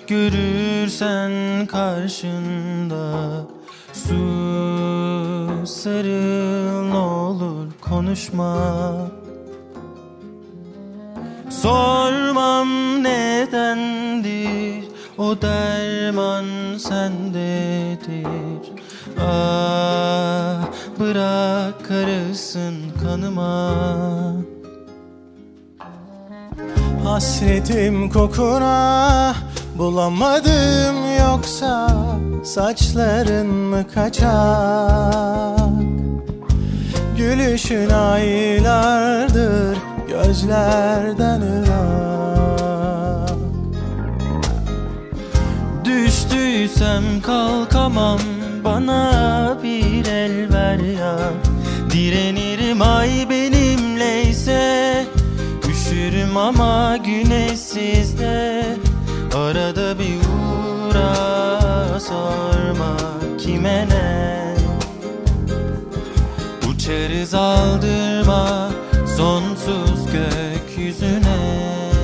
görürsen karşında su sarıl, ne olur konuşma. Sormam nedendir, o derman sendedir. Ah, bırak karışsın kanıma. Hasretim kokuna bulamadım, yoksa saçların mı kaçak? Gülüşün aylardır gözlerden ırak. Düştüysem kalkamam, bana bir el ver ya. Direnirim ay benimleyse, üşürüm ama güneşsizde. Arada bir uğra, sorma kime ne. Uçarız aldırma sonsuz gökyüzüne.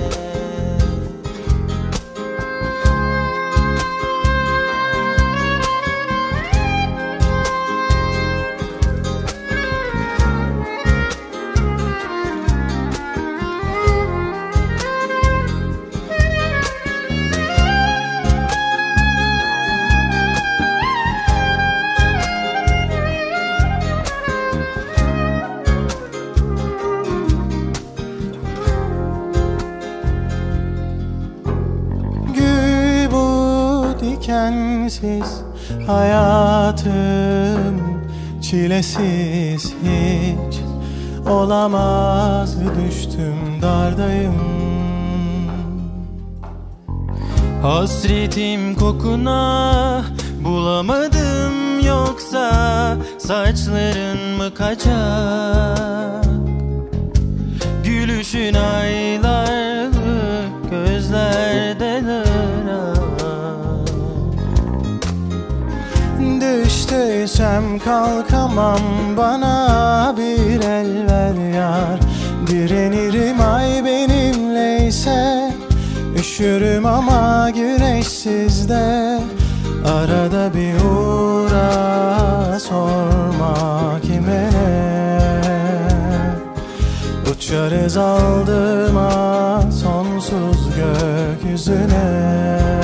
Dikensiz hayatım, çilesiz hiç olamaz, düştüm dardayım. Hasretim kokuna bulamadım, yoksa saçların mı kaçak? Gülüşün aylarlık gözlerden ırak. Düştüysem kalkamam, bana bir el ver yar. Direnirim ay benimleyse, üşürüm ama güneşsizde. Arada bir uğra, sorma kime ne. Uçarız aldırma sonsuz gökyüzüne.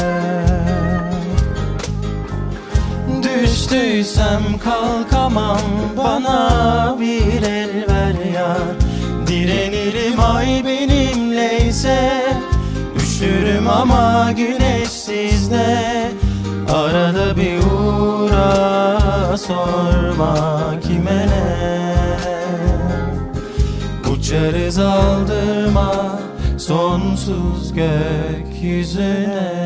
Düştüysem kalkamam, bana bir el ver yar. Direnirim ay benimleyse, üşürüm ama güneşsizde. Arada bir uğra, sorma kime ne. Uçarız aldırma sonsuz gökyüzüne.